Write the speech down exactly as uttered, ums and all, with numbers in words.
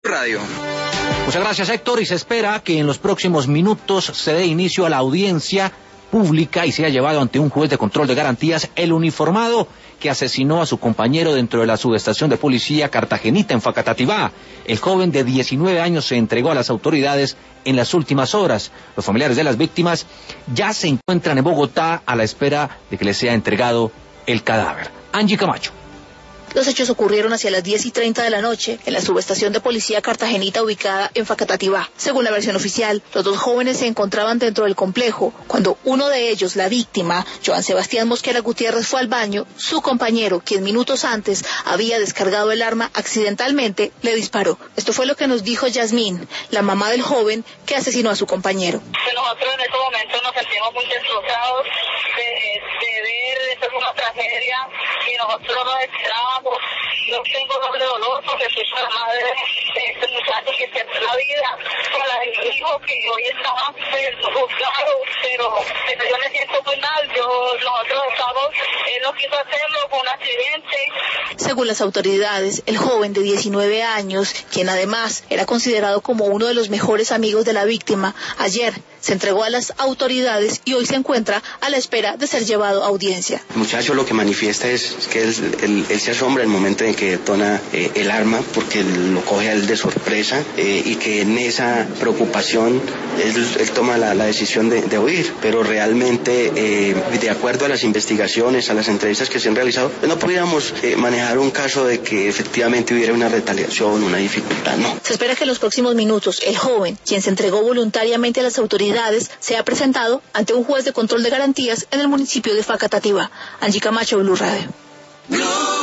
Radio. Muchas gracias, Héctor, y se espera que en los próximos minutos se dé inicio a la audiencia pública y sea llevado ante un juez de control de garantías el uniformado que asesinó a su compañero dentro de la subestación de policía Cartagenita en Facatativá. El joven de diecinueve años se entregó a las autoridades en las últimas horas. Los familiares de las víctimas ya se encuentran en Bogotá a la espera de que les sea entregado el cadáver. Angie Camacho. Los hechos ocurrieron hacia las diez y treinta de la noche en la subestación de policía Cartagenita ubicada en Facatativá. Según la versión oficial, los dos jóvenes se encontraban dentro del complejo cuando uno de ellos, la víctima, Joan Sebastián Mosquera Gutiérrez, fue al baño. Su compañero, quien minutos antes había descargado el arma accidentalmente, le disparó. Esto fue lo que nos dijo Yasmín, la mamá del joven que asesinó a su compañero. Nosotros en este momento nos sentimos muy destrozados de, de ver esto es una tragedia y nosotros nos esperábamos. Yo tengo doble dolor porque soy la madre de este muchacho que perdió la vida, con la del hijo que hoy está juzgado, pero, pero yo me siento muy mal. Yo, nosotros estamos, él no quiso hacerlo, fue un accidente. Según las autoridades, el joven de diecinueve años, quien además era considerado como uno de los mejores amigos de la víctima, ayer se entregó a las autoridades y hoy se encuentra a la espera de ser llevado a audiencia. El muchacho lo que manifiesta es que él, él, él se asombra en el momento en que detona eh, el arma porque lo coge a él de sorpresa eh, y que en esa preocupación él, él toma la, la decisión de, de huir, pero realmente eh, de acuerdo a las investigaciones, a las entrevistas que se han realizado, no pudiéramos eh, manejar un caso de que efectivamente hubiera una retaliación, una dificultad, no. Se espera que en los próximos minutos el joven, quien se entregó voluntariamente a las autoridades, sea presentado ante un juez de control de garantías en el municipio de Facatativá. Angie Camacho, Blue Radio.